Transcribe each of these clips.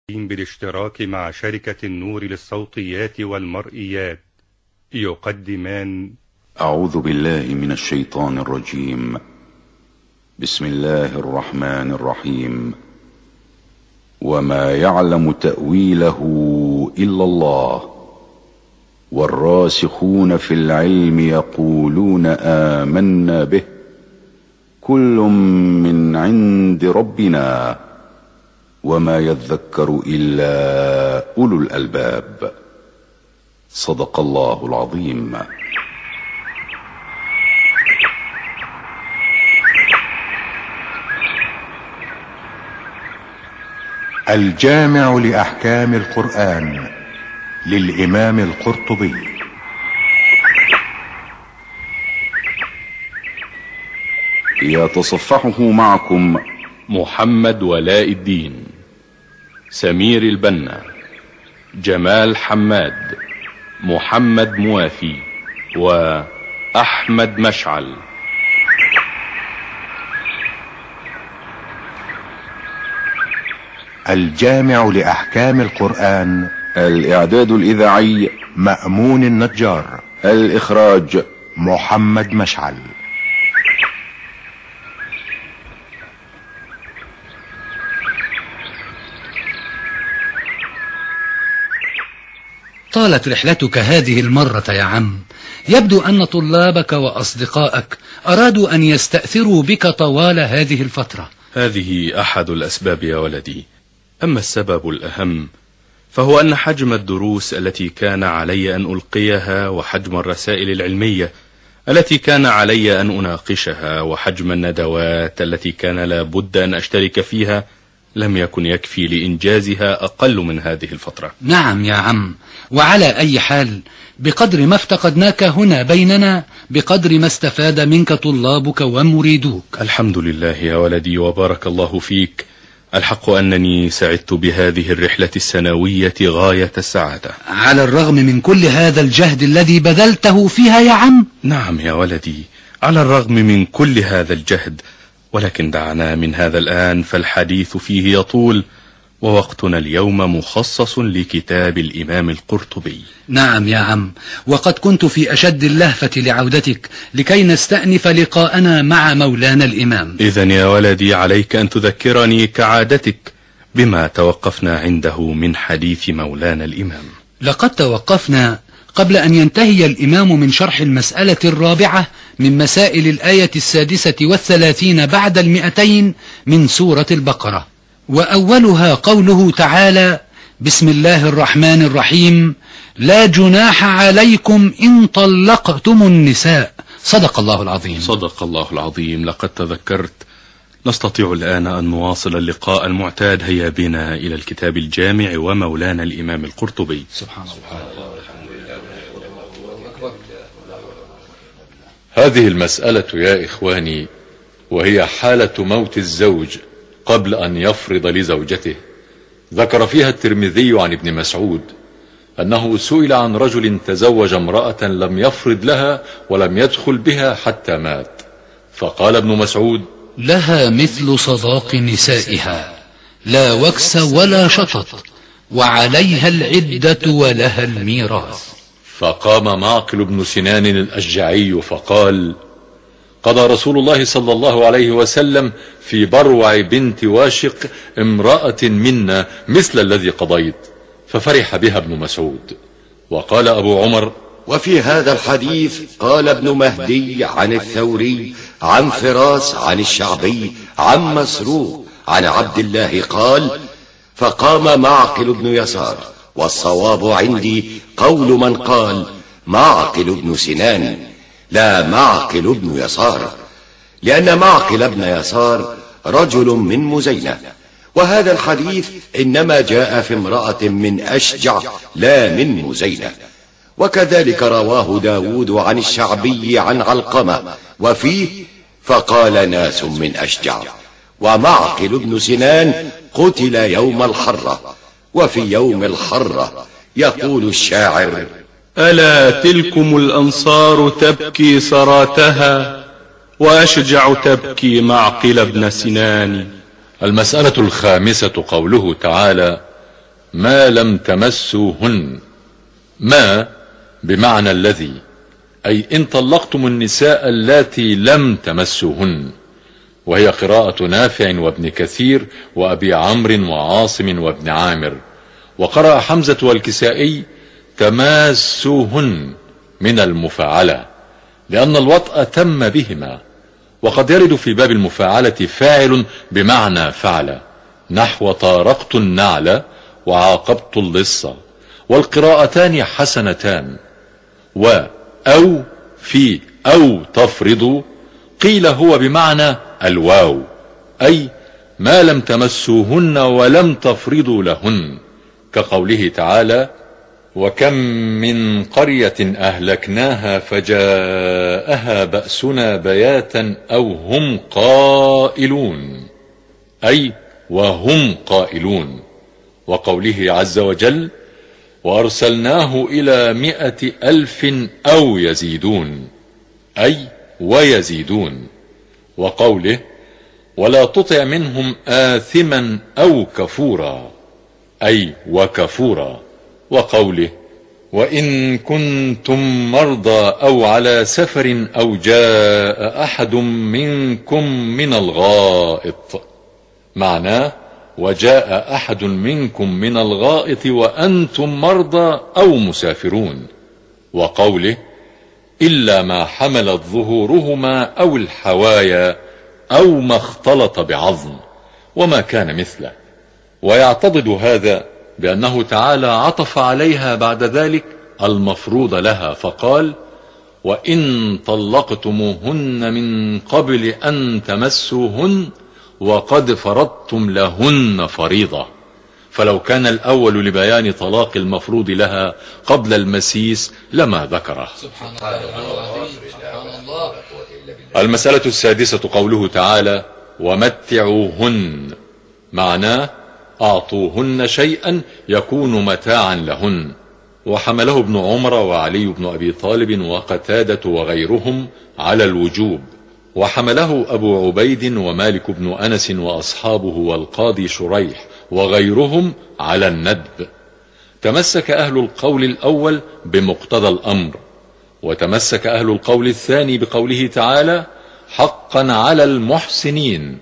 بالاشتراك مع شركة النور للصوتيات والمرئيات يقدمان. أعوذ بالله من الشيطان الرجيم. بسم الله الرحمن الرحيم. وما يعلم تأويله إلا الله والراسخون في العلم يقولون آمنا به كل من عند ربنا وما يذكر إلا أولو الألباب. صدق الله العظيم. الجامع لأحكام القرآن للإمام القرطبي. يتصفحه معكم محمد ولاء الدين، سمير البنا، جمال حماد، محمد موافي، وأحمد مشعل. الجامع لأحكام القرآن. الإعداد الإذاعي مأمون النجار. الإخراج محمد مشعل. طالت رحلتك هذه المرة يا عم. يبدو أن طلابك وأصدقائك أرادوا أن يستأثروا بك طوال هذه الفترة. هذه أحد الأسباب يا ولدي، أما السبب الأهم فهو أن حجم الدروس التي كان علي أن ألقيها وحجم الرسائل العلمية التي كان علي أن أناقشها وحجم الندوات التي كان لا بد أن أشترك فيها لم يكن يكفي لإنجازها أقل من هذه الفترة. نعم يا عم، وعلى أي حال بقدر ما افتقدناك هنا بيننا بقدر ما استفاد منك طلابك ومريدوك. الحمد لله يا ولدي وبارك الله فيك. الحق أنني سعدت بهذه الرحلة السنوية غاية السعادة على الرغم من كل هذا الجهد الذي بذلته فيها يا عم. نعم يا ولدي، على الرغم من كل هذا الجهد، ولكن دعنا من هذا الآن فالحديث فيه يطول، ووقتنا اليوم مخصص لكتاب الإمام القرطبي. نعم يا عم، وقد كنت في أشد اللهفة لعودتك لكي نستأنف لقاءنا مع مولانا الإمام. إذن يا ولدي عليك أن تذكرني كعادتك بما توقفنا عنده من حديث مولانا الإمام. لقد توقفنا قبل أن ينتهي الإمام من شرح المسألة الرابعة من مسائل الآية 36 بعد 200 من سورة البقرة، وأولها قوله تعالى: بسم الله الرحمن الرحيم، لا جناح عليكم إن طلقتم النساء. صدق الله العظيم. صدق الله العظيم. لقد تذكرت. نستطيع الآن أن نواصل اللقاء المعتاد. هيا بنا إلى الكتاب الجامع ومولانا الإمام القرطبي. سبحان الله. هذه المسألة يا إخواني وهي حالة موت الزوج قبل أن يفرض لزوجته. ذكر فيها الترمذي عن ابن مسعود أنه سئل عن رجل تزوج امرأة لم يفرض لها ولم يدخل بها حتى مات، فقال ابن مسعود: لها مثل صداق نسائها، لا وكس ولا شطط، وعليها العدة ولها الميراث. فقام معقل بن سنان الأشجعي فقال: قضى رسول الله صلى الله عليه وسلم في بروع بنت واشق امرأة منا مثل الذي قضيت، ففرح بها ابن مسعود. وقال أبو عمر: وفي هذا الحديث قال ابن مهدي عن الثوري عن فراس عن الشعبي عن مسروق عن عبد الله قال: فقام معقل بن يسار، والصواب عندي قول من قال معقل بن سنان لا معقل بن يسار، لأن معقل بن يسار رجل من مزينة، وهذا الحديث إنما جاء في امرأة من أشجع لا من مزينة. وكذلك رواه داود عن الشعبي عن علقمة وفيه: فقال ناس من أشجع. ومعقل بن سنان قتل يوم الحرة، وفي يوم الحرة يقول الشاعر: ألا تلكم الأنصار تبكي سراتها وأشجع تبكي معقل بن سنان. المسألة الخامسة قوله تعالى: ما لم تمسوهن. ما بمعنى الذي، أي إن طلقتم النساء اللاتي لم تمسوهن، وهي قراءة نافع وابن كثير وأبي عمرو وعاصم وابن عامر. وقرأ حمزة والكسائي تماسوهن من المفاعلة، لأن الوطأ تم بهما. وقد يرد في باب المفاعلة فاعل بمعنى فعل، نحو طارقت النعل وعاقبت اللص، والقراءتان حسنتان. أو في أو تفرض قيل هو بمعنى الواو، أي ما لم تمسوهن ولم تفرضوا لهن، كقوله تعالى: وكم من قرية أهلكناها فجاءها بأسنا بياتا أو هم قائلون، أي وهم قائلون. وقوله عز وجل: وأرسلناه إلى 100,000 أو يزيدون، أي ويزيدون. وقوله: ولا تطع منهم آثما أو كفورا، أي وكفورا. وقوله: وإن كنتم مرضى أو على سفر أو جاء أحد منكم من الغائط، معناه وجاء أحد منكم من الغائط وأنتم مرضى أو مسافرون. وقوله: إلا ما حملت ظهورهما أو الحوايا أو ما اختلط بعظم، وما كان مثله. ويعتضد هذا بأنه تعالى عطف عليها بعد ذلك المفروض لها، فقال: وإن طلقتموهن من قبل أن تمسوهن وقد فرضتم لهن فريضة. فلو كان الأول لبيان طلاق المفروض لها قبل المسيس لما ذكره. سبحان الله. المسألة السادسة قوله تعالى: ومتعوهن، معناه أعطوهن شيئا يكون متاعا لهن. وحمله ابن عمر وعلي بن أبي طالب وقتادة وغيرهم على الوجوب، وحمله أبو عبيد ومالك بن أنس وأصحابه والقاضي شريح وغيرهم على الندب. تمسك أهل القول الأول بمقتضى الأمر، وتمسك أهل القول الثاني بقوله تعالى: حقا على المحسنين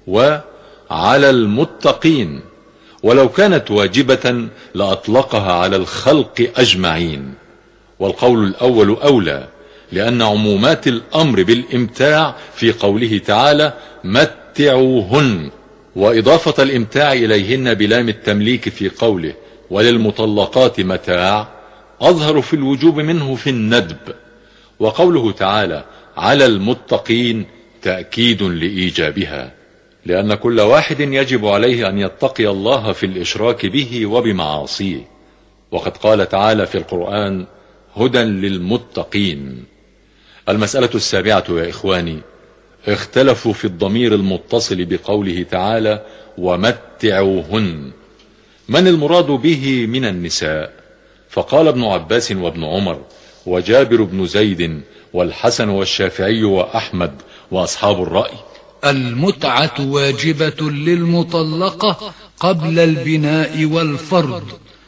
وعلى المتقين. ولو كانت واجبة لأطلقها على الخلق أجمعين. والقول الأول أولى، لأن عمومات الأمر بالإمتاع في قوله تعالى: متعوهن، وإضافة الإمتاع إليهن بلام التمليك في قوله: وللمطلقات متاع، أظهر في الوجوب منه في الندب. وقوله تعالى: على المتقين تأكيد لإيجابها، لأن كل واحد يجب عليه أن يتقي الله في الإشراك به وبمعاصيه. وقد قال تعالى في القرآن: هدى للمتقين. المسألة السابعة يا إخواني، اختلفوا في الضمير المتصل بقوله تعالى: ومتعوهن، من المراد به من النساء؟ فقال ابن عباس وابن عمر وجابر بن زيد والحسن والشافعي وأحمد وأصحاب الرأي: المتعة واجبة للمطلقة قبل البناء والفرض،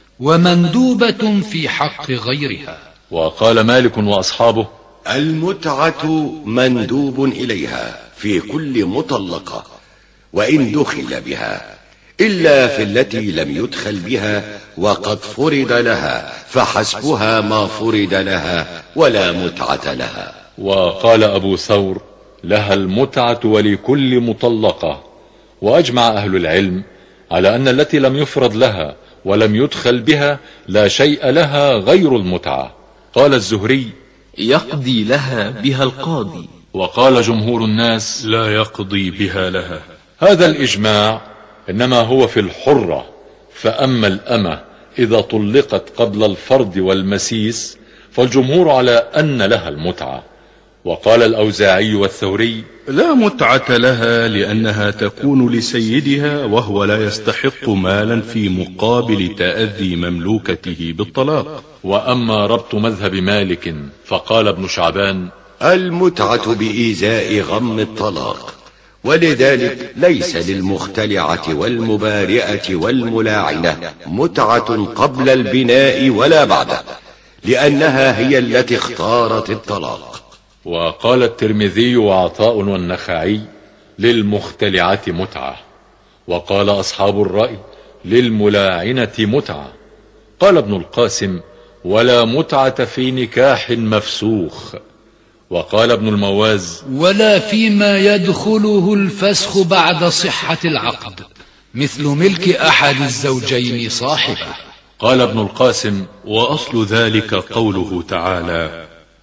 ومندوبة في حق غيرها. وقال مالك وأصحابه: المتعة مندوب إليها في كل مطلقة وإن دخل بها، إلا في التي لم يدخل بها وقد فرض لها، فحسبها ما فرض لها ولا متعة لها. وقال أبو ثور: لها المتعة ولكل مطلقة. وأجمع أهل العلم على أن التي لم يفرض لها ولم يدخل بها لا شيء لها غير المتعة. قال الزهري: يقضي لها بها القاضي. وقال جمهور الناس: لا يقضي بها لها. هذا الإجماع إنما هو في الحرة، فأما الأمة إذا طلقت قبل الفرض والمسيس فالجمهور على أن لها المتعة. وقال الأوزاعي والثوري: لا متعة لها، لأنها تكون لسيدها وهو لا يستحق مالا في مقابل تأذي مملوكته بالطلاق. وأما ربط مذهب مالك فقال ابن شعبان: المتعة بإيزاء غم الطلاق، ولذلك ليس للمختلعة والمبارئة والملاعنة متعة قبل البناء ولا بعده، لأنها هي التي اختارت الطلاق. وقال الترمذي وعطاء والنخعي: للمختلعة متعة. وقال أصحاب الرأي: للملاعنة متعة. قال ابن القاسم: ولا متعة في نكاح مفسوخ. وقال ابن المواز: ولا فيما يدخله الفسخ بعد صحة العقد، مثل ملك أحد الزوجين صاحبه. قال ابن القاسم: وأصل ذلك قوله تعالى: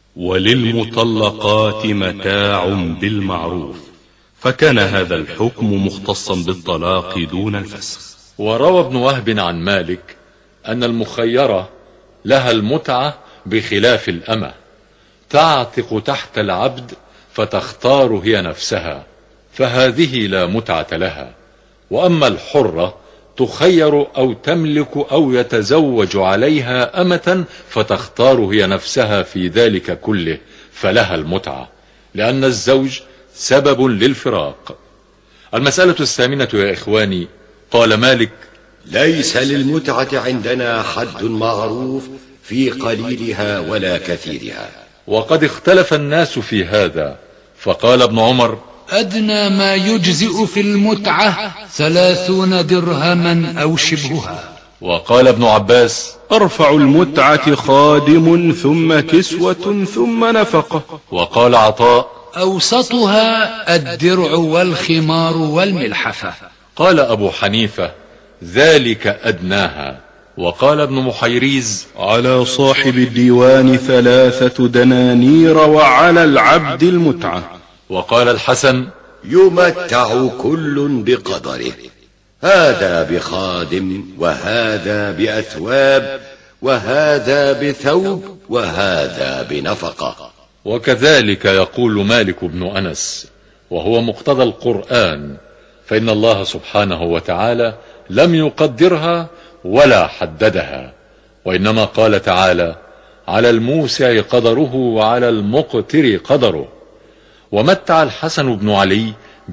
وللمطلقات متاع بالمعروف، فكان هذا الحكم مختصا بالطلاق دون الفسخ. وروى ابن وهب عن مالك أن المخيرة لها المتعة بخلاف الأمة، تعتق تحت العبد فتختار هي نفسها، فهذه لا متعة لها. وأما الحرة تخير أو تملك أو يتزوج عليها أمة فتختار هي نفسها في ذلك كله، فلها المتعة، لأن الزوج سبب للفراق. المسألة الثامنة يا إخواني، قال مالك: ليس للمتعة عندنا حد معروف في قليلها ولا كثيرها. وقد اختلف الناس في هذا، فقال ابن عمر: أدنى ما يجزئ في المتعة 30 درهما أو شبهها. وقال ابن عباس: أرفع المتعة خادم ثم كسوة ثم نفقة. وقال عطاء: أوسطها الدرع والخمار والملحفة. قال أبو حنيفة: ذلك أدناها. وقال ابن محيريز: على صاحب الديوان 3 دنانير وعلى العبد المتعة. وقال الحسن: يمتع كل بقدره، هذا بخادم وهذا بأثواب وهذا بثوب وهذا بنفقة. وكذلك يقول مالك بن أنس، وهو مقتضى القرآن، فإن الله سبحانه وتعالى لم يقدرها ولا حددها، وإنما قال تعالى: على الموسع قدره وعلى المقتر قدره. ومتع الحسن بن علي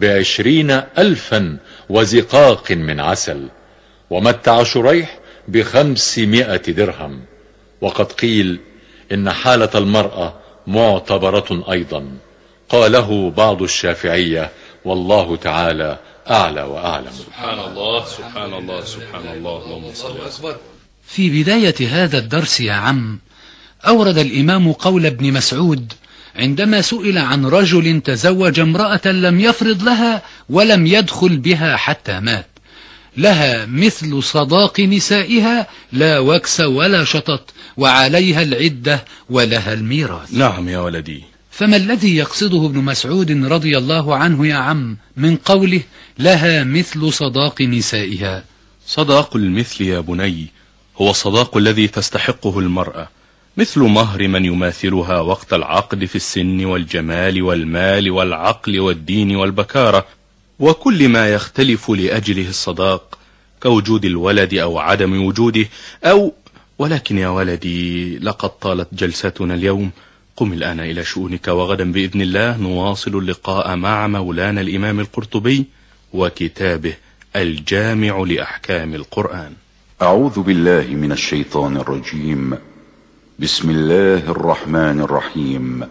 ب20,000 وزقاق من عسل، ومتع شريح ب500 درهم. وقد قيل إن حالة المرأة معتبرة أيضا، قاله بعض الشافعية، والله تعالى أعلى وأعلم. سبحان الله سبحان الله سبحان الله، اللهم صل وسلم. في بداية هذا الدرس يا عم، أورد الإمام قول ابن مسعود عندما سئل عن رجل تزوج امرأة لم يفرض لها ولم يدخل بها حتى مات، لها مثل صداق نسائها لا وكس ولا شطط، وعليها العدة ولها الميراث. نعم يا ولدي. فما الذي يقصده ابن مسعود رضي الله عنه يا عم من قوله لها مثل صداق نسائها؟ صداق المثل يا بني هو الصداق الذي تستحقه المرأة، مثل مهر من يماثلها وقت العقد في السن والجمال والمال والعقل والدين والبكارة، وكل ما يختلف لأجله الصداق كوجود الولد أو عدم وجوده ولكن يا ولدي لقد طالت جلستنا اليوم، قم الآن إلى شؤونك، وغدا بإذن الله نواصل اللقاء مع مولانا الإمام القرطبي وكتابه الجامع لأحكام القرآن. أعوذ بالله من الشيطان الرجيم. بسم الله الرحمن الرحيم.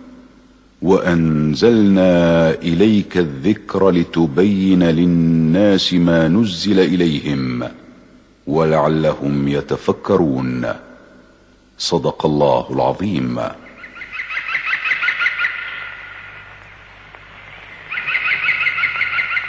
وأنزلنا إليك الذكر لتبين للناس ما نزل إليهم ولعلهم يتفكرون. صدق الله العظيم.